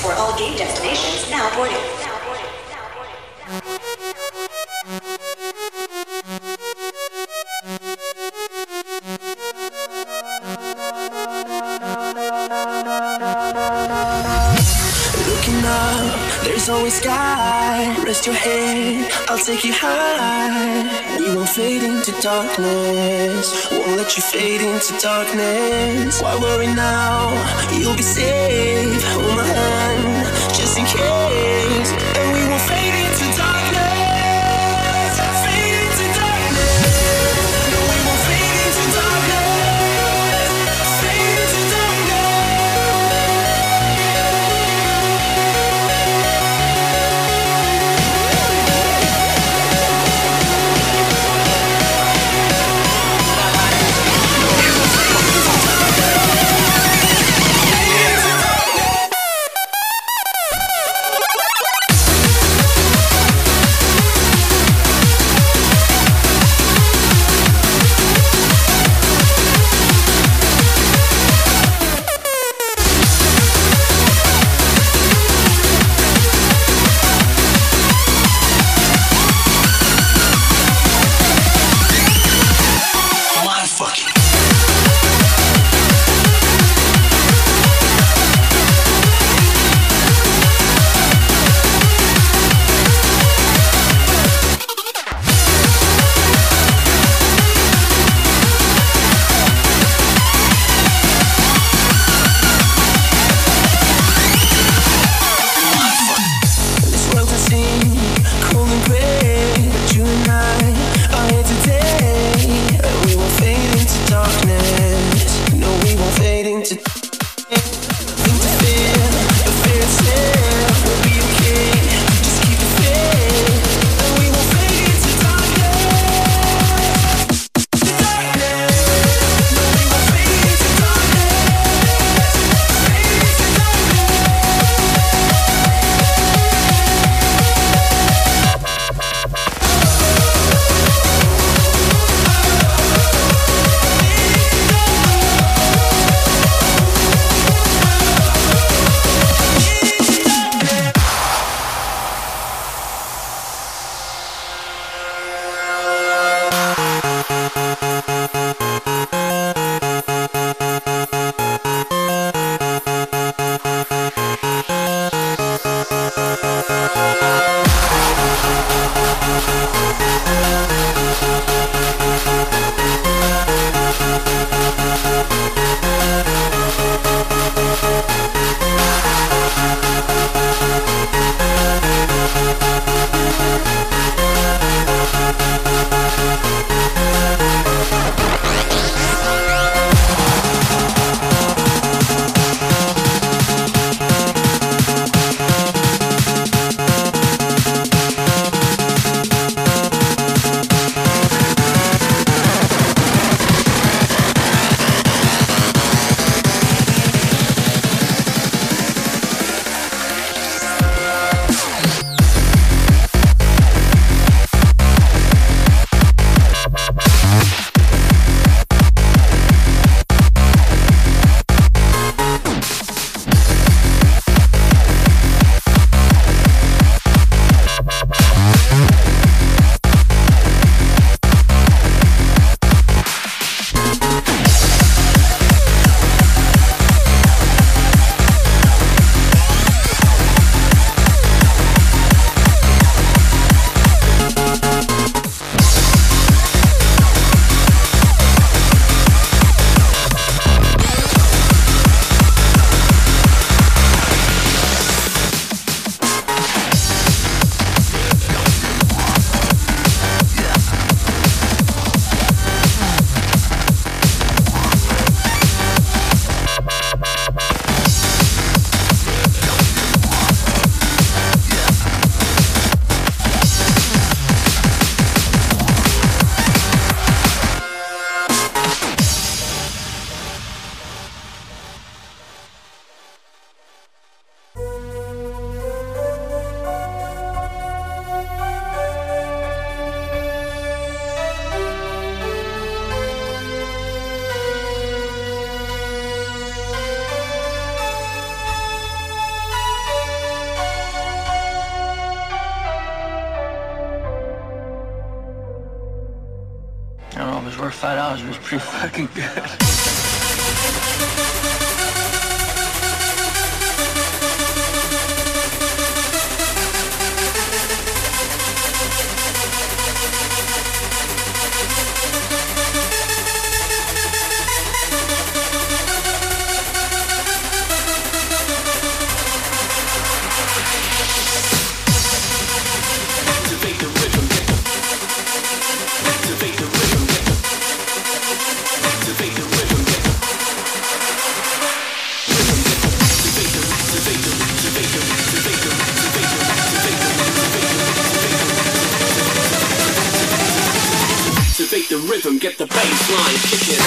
For all game destinations now boarded. Looking up, there's always sky. Rest your head, I'll take you high. We won't fade into darkness. Won't let you fade into darkness. Why worry now? You'll be safe. Hold my hand, just in case. And we won't fade into darkness. Fade into darkness. No, we won't fade into darkness. Fade into darkness. 4 or 5 hours was pretty fucking good. Activate the rhythm, get the bass line kicking.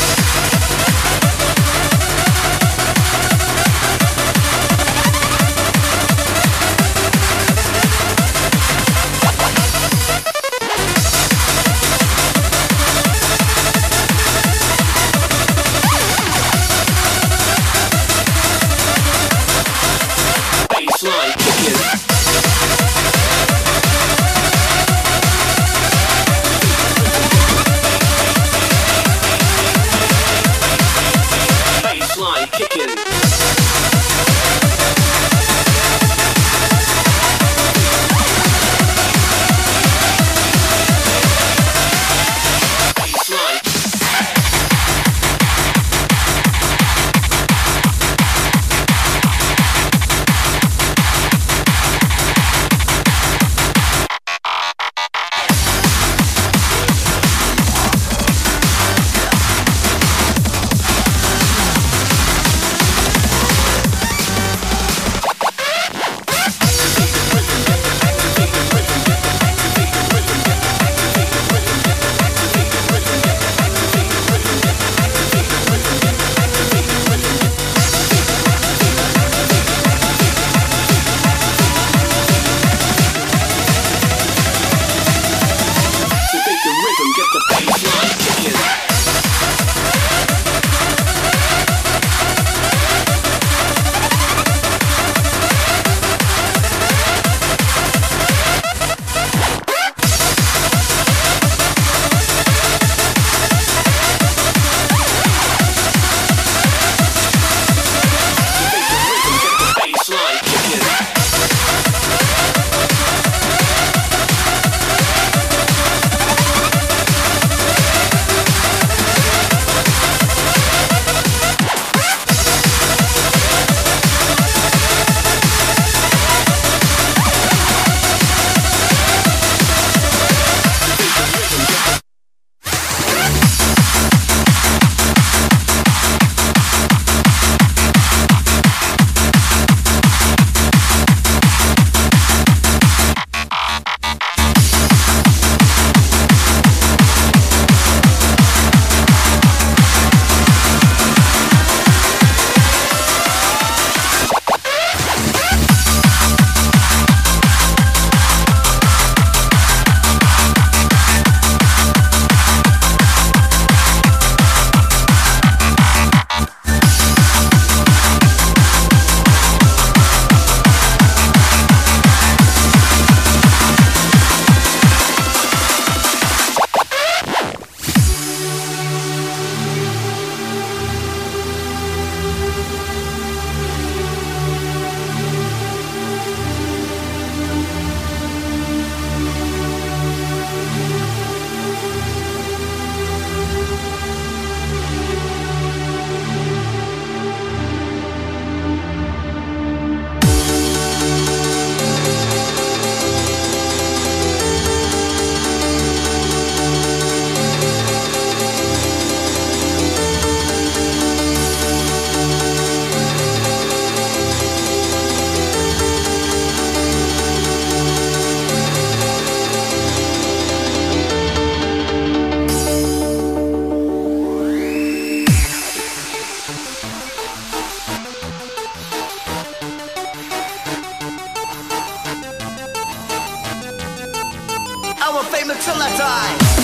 famous till I die.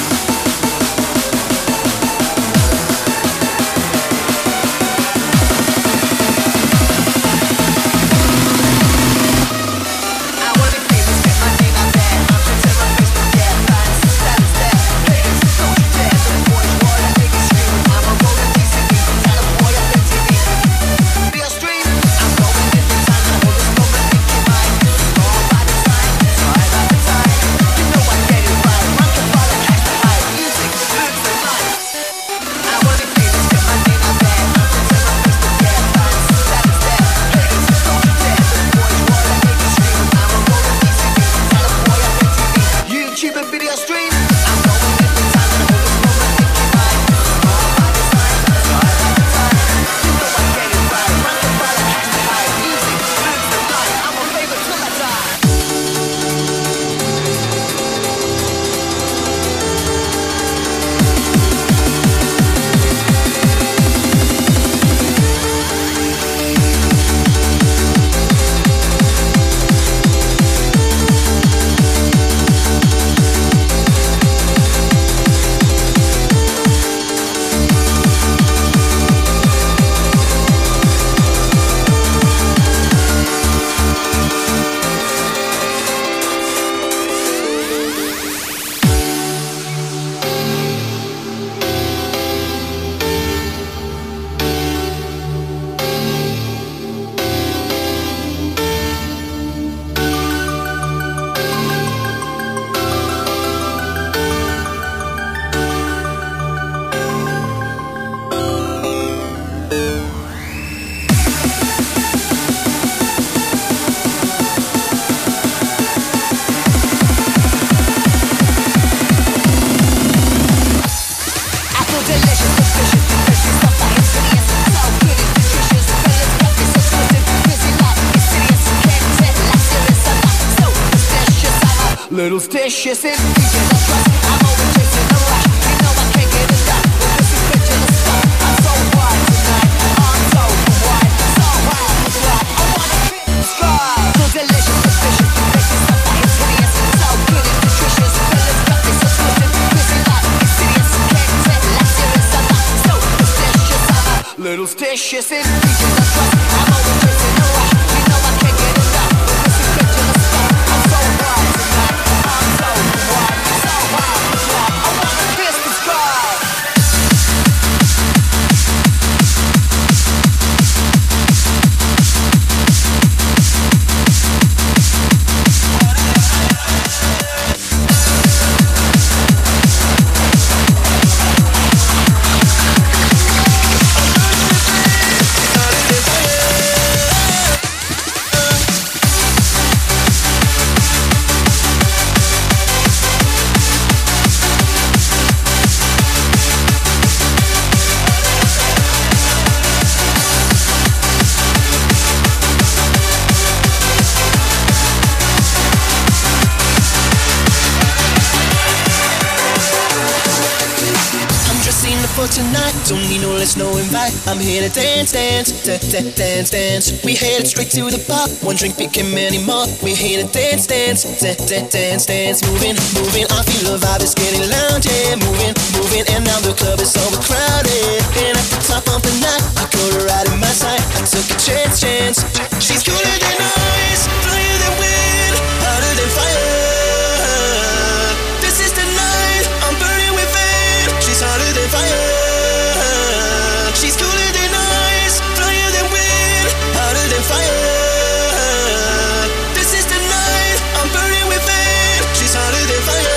Boy, Little stitches in pieces of trust. I'm always chasing the rush. You know I can't get enough. But this is ridiculous stuff. I'm so wild tonight. I'm so wild, so wild tonight. I wanna hit the sky. So delicious, suspicious, vicious stuff that hits hideous. So good and nutritious. Feelings got me so twisted. Busy like insidious. Can't take like serious. I'm not so delicious. I'm a little stitches in pieces of trust. I'm always chasing the rush. You know I can't get enough. But this is ridiculous stuff. I'm so wild tonight. I'm so wild, so wild tonight. I wanna kiss the sky. For tonight, don't need no less, no invite. I'm here to dance, dance, dance, dance, dance. We headed straight to the bar. One drink became many more. We here to dance, dance, dance, dance, dance. Moving, moving. I feel the vibe is getting loud, yeah. Moving, moving, and now the club is overcrowded. And at the top of the night, I got her right in my sight. I took a chance, chance. She's cooler than ice, flyer than wind, hotter than fire. This is the night, I'm burning with fame. She's hotter than fire. She's cooler than ice, flyer than wind, hotter than fire. This is the night, I'm burning with fame. She's hotter than fire.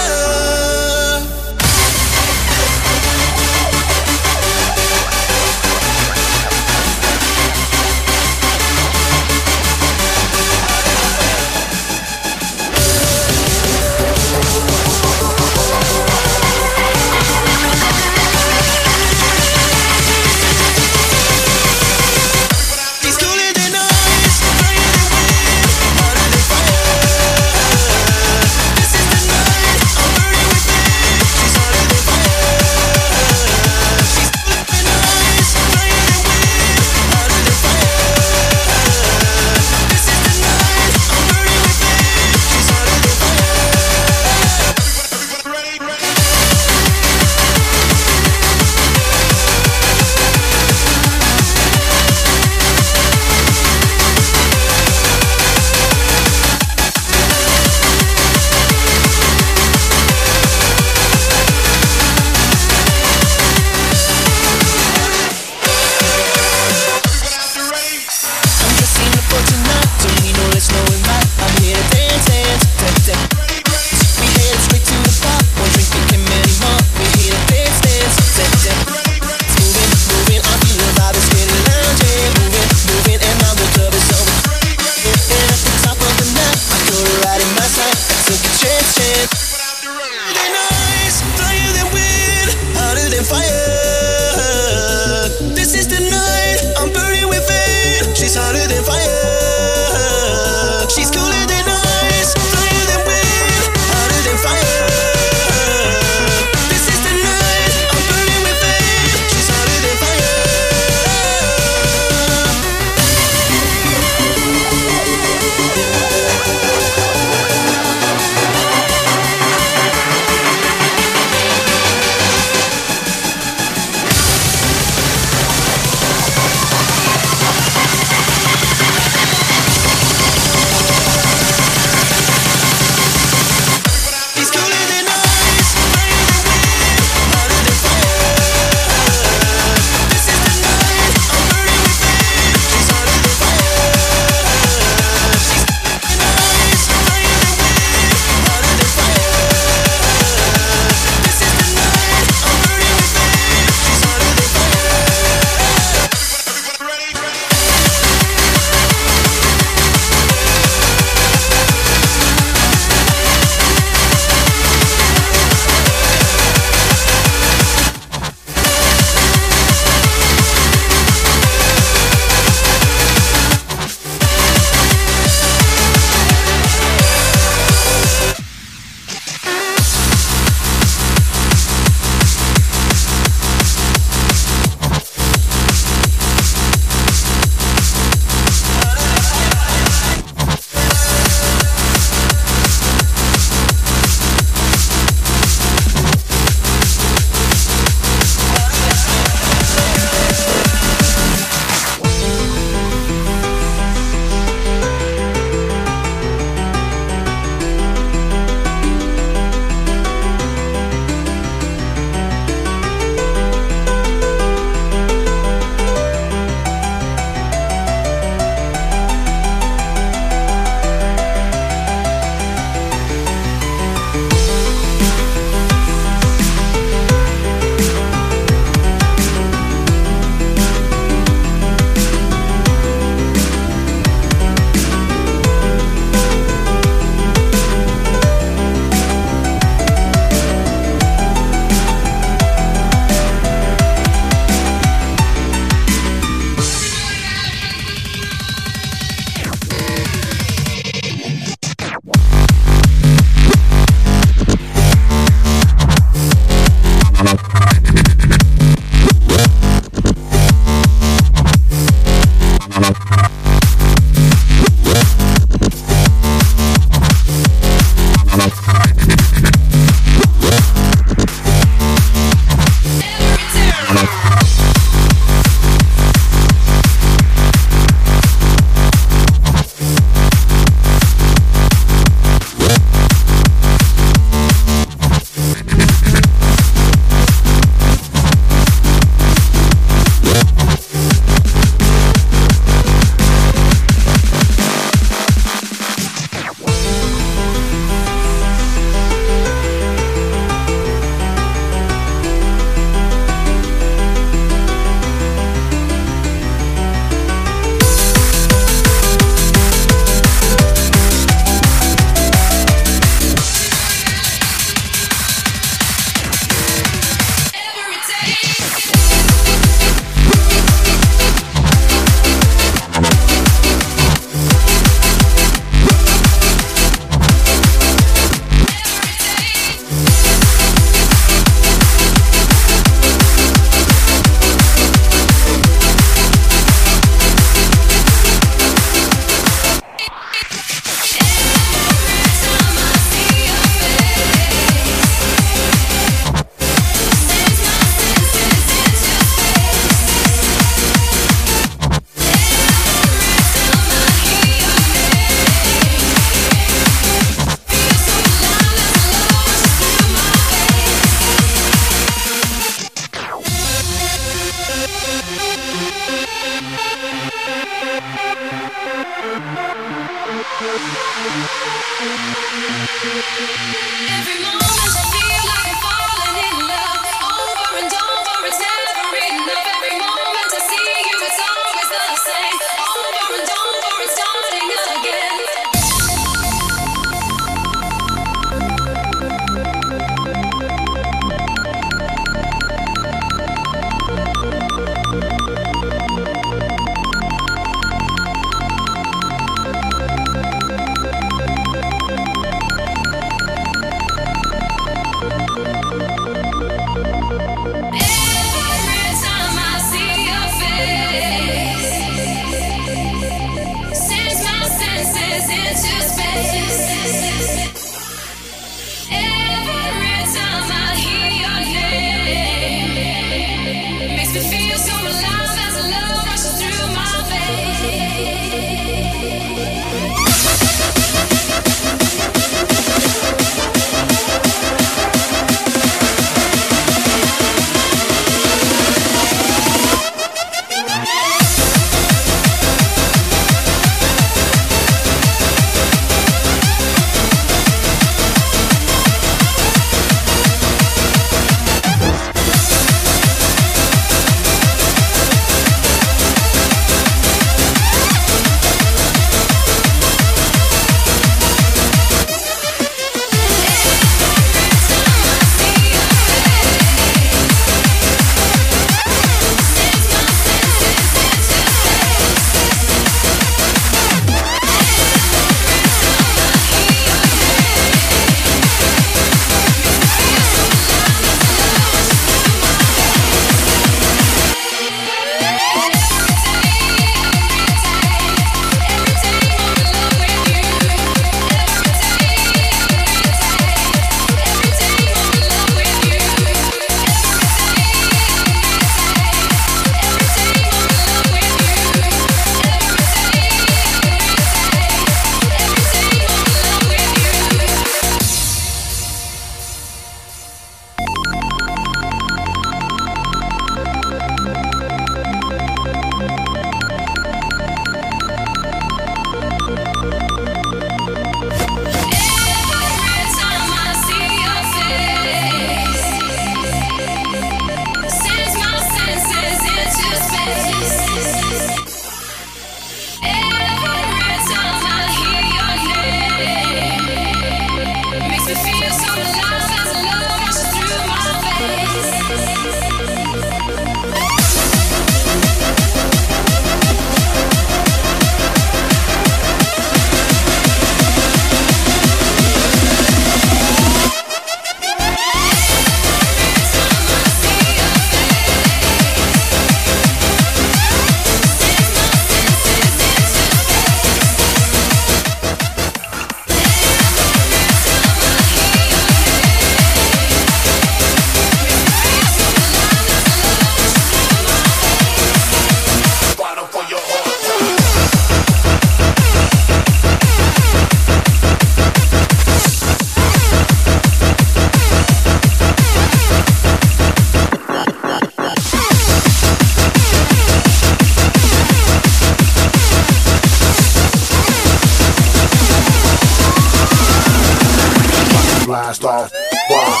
blast off. Wow.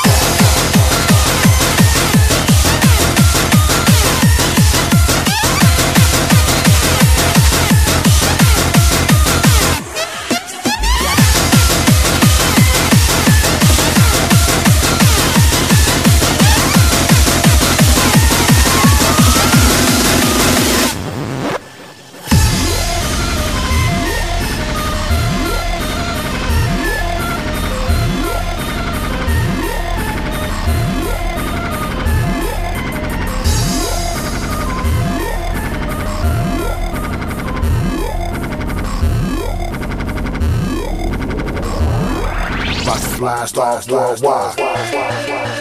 Blast off worldwide.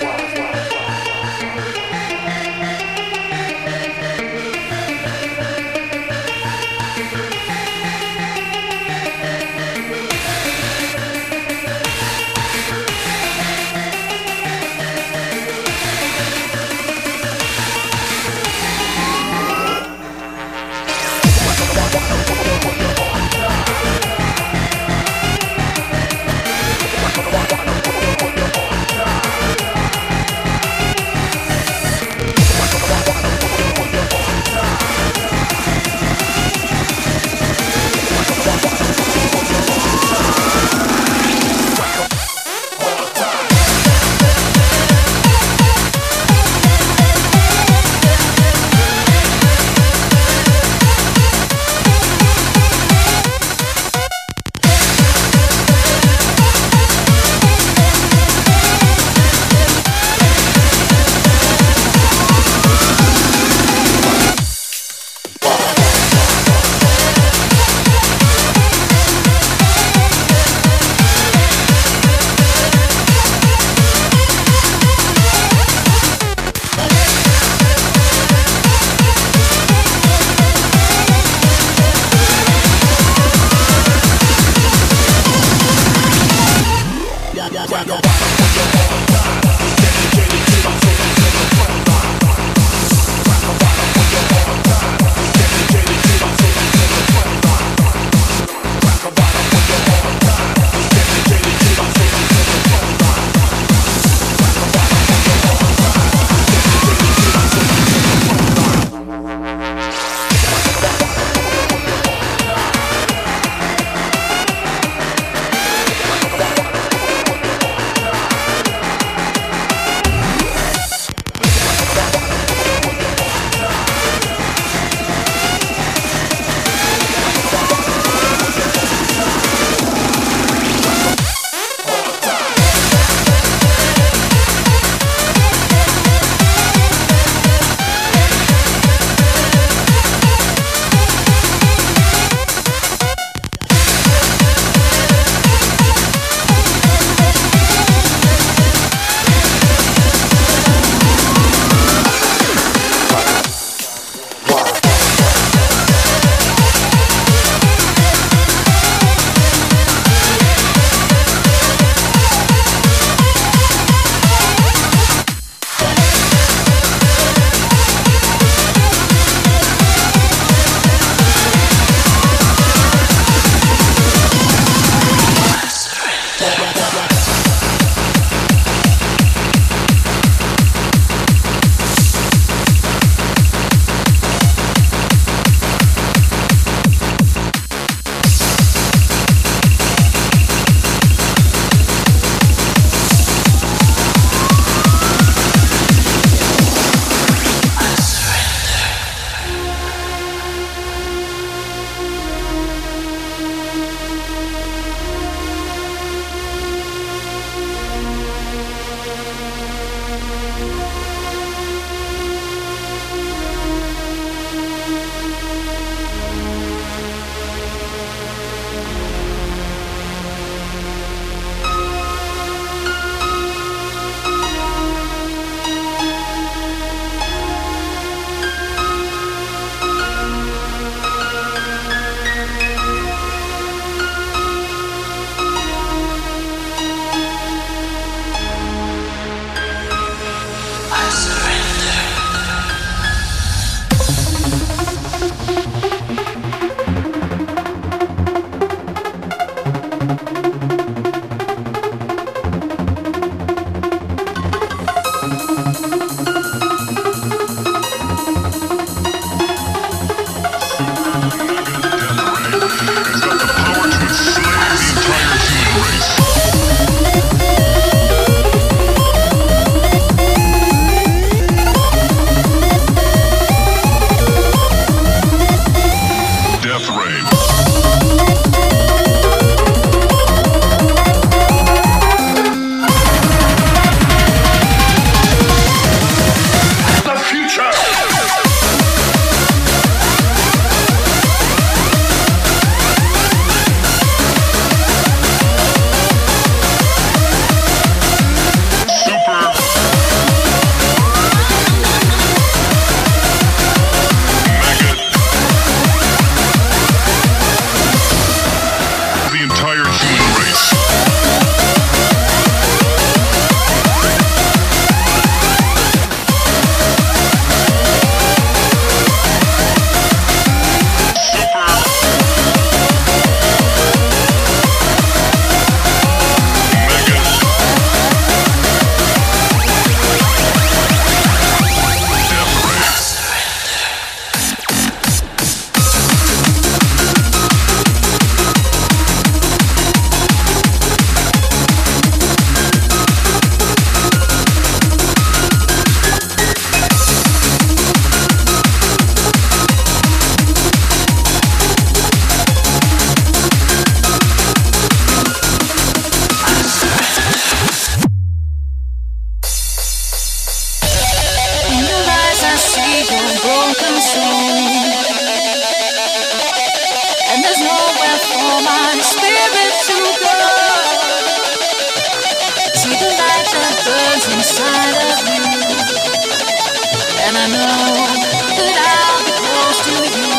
inside of you, and I know that I'll be close to you.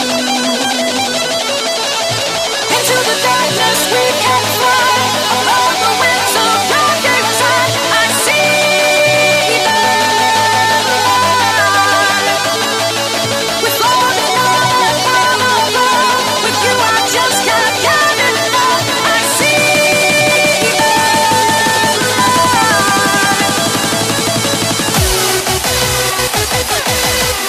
Into the darkness we can fly, along the winds of your desire. I see the light. We're floating on a cloud of love. With you I just can't get enough. I see the light.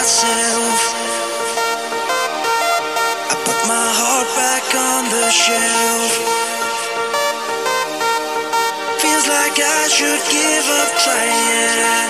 myself. I put my heart back on the shelf. Feels like I should give up trying.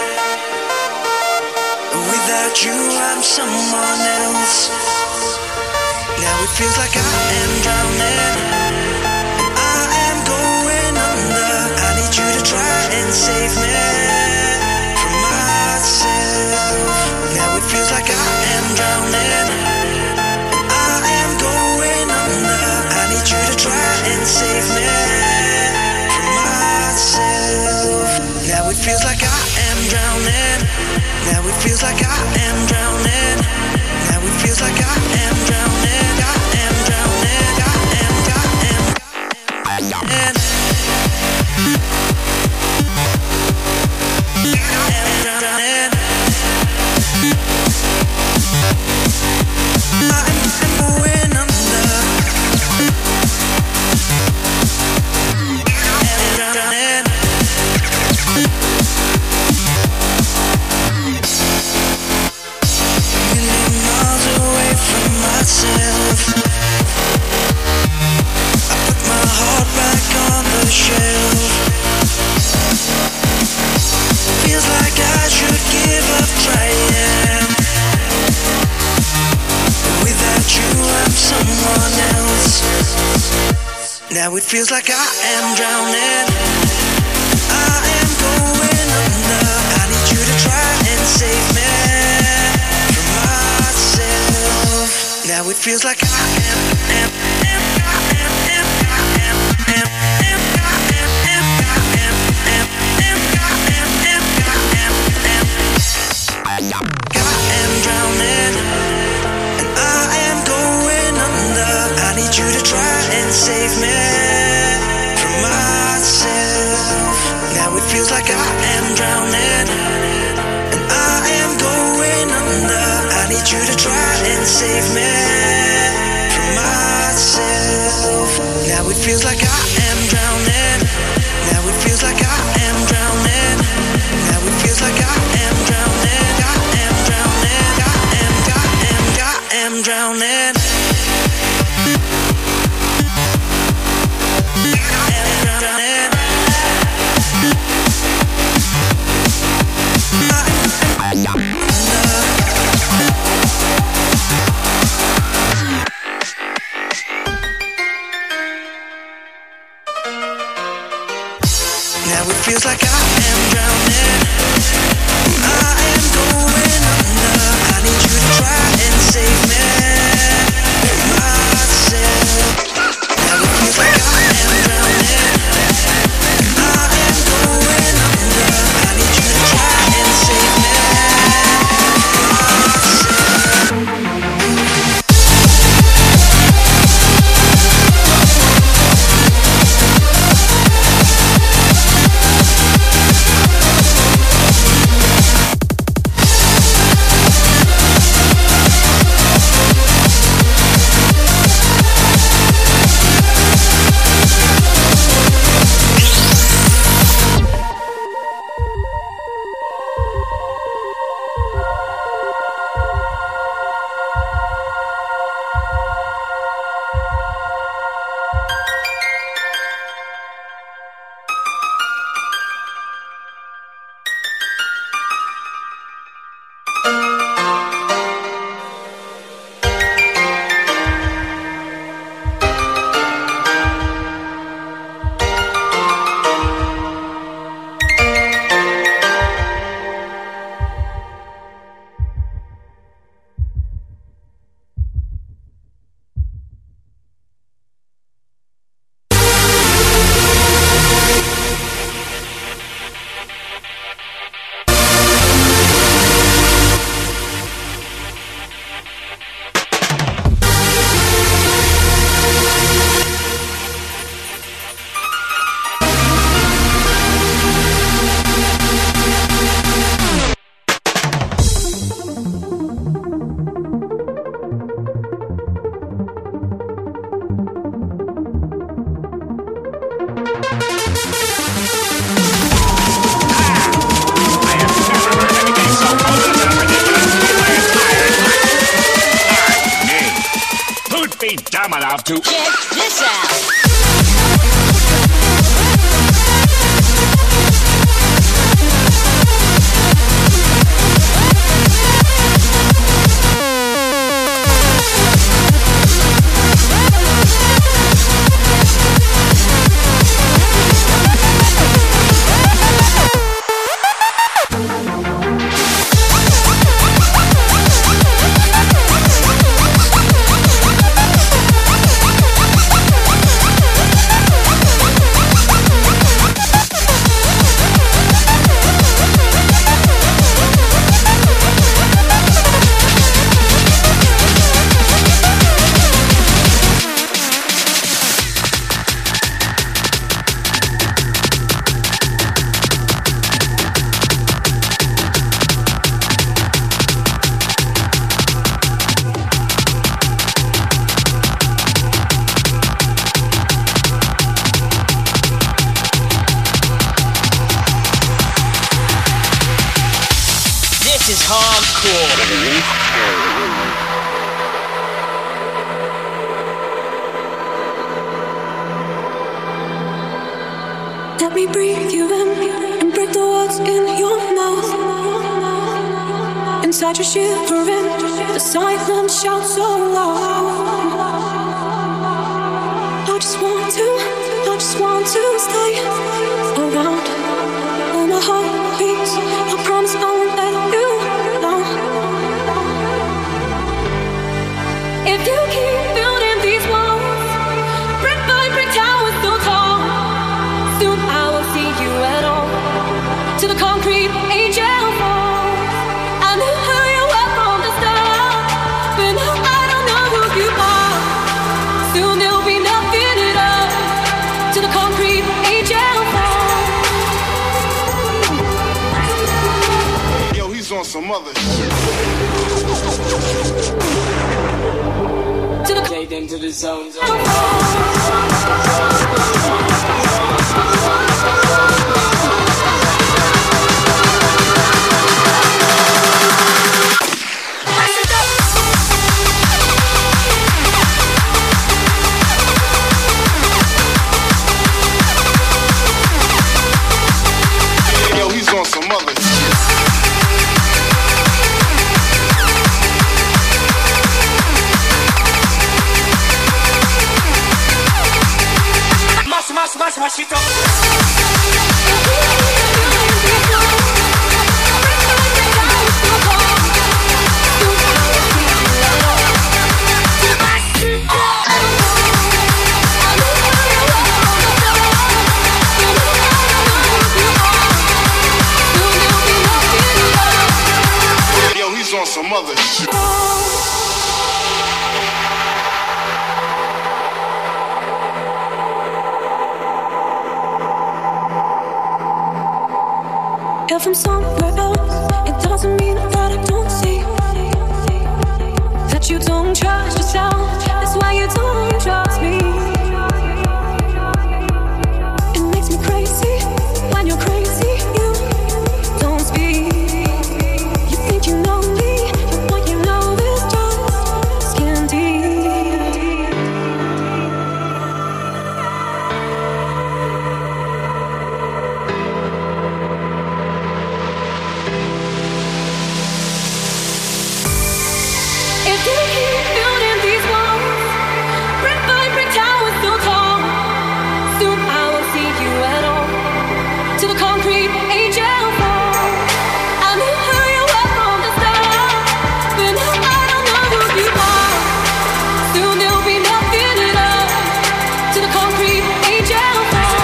Without you, I'm someone else. Now it feels like I am drowning. I am going under. I need you to try and save me from myself. Now it feels like I am drowning. I am going under. I need you to try and save me from myself. Now it feels like I am drowning. Now it feels like I am drowning. Now it feels like I am drowning. I am drowning. I am drowning. Now it feels like I am drowning. I am going under. I need you to try and save me from myself. Now it feels like I am. Save me from myself. Now it feels like I am drowning, and I am going under. I need you to try and save me from myself. Now it feels like I am drowning. Now it feels like I am drowning. Now it feels like I am drowning. I am drowning. I am drowning. might have to check this out. Let me breathe you in and break the words in your mouth. Inside you're shivering, the silence shouts so loud. I just want to stay around. When my heart beats, I promise I won't let you down. If you keep building these walls, brick by brick towers so tall, soon I won't see you at all. To the concrete angel falls. I knew who you were from the start, but now I don't know who you are. Soon there'll be nothing at all. To the concrete angel falls. Yo, he's on some other shit. Take them to the zone. Yo, he's on some other shit. Mash it up. Yo, he's on some other shit. You're from somewhere else. It doesn't mean that I don't see that you don't trust yourself. That's why you don't trust me. It makes me crazy when you're crazy. You don't speak. You think you know me, but what you know is just skin deep. If you keep building these walls, brick by brick towers so tall, soon I won't see you at all. To the concrete angel falls. I knew who you were from the start, but now I don't know who you are. Soon there'll be nothing at all. To the concrete angel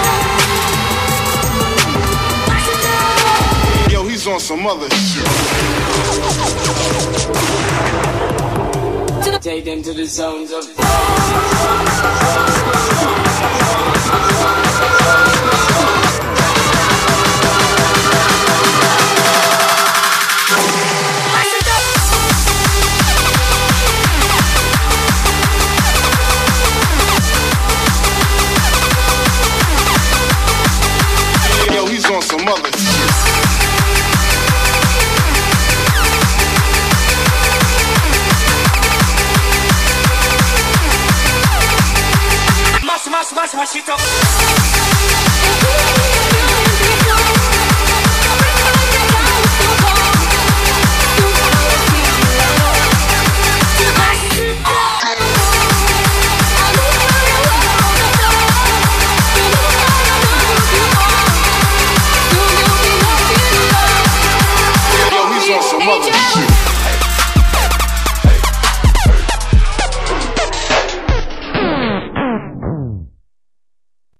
falls. Yo, he's on some other shit. Take them to the zones of. Yo, he's on some other shit. mash it up. Yo, he's on some other shit.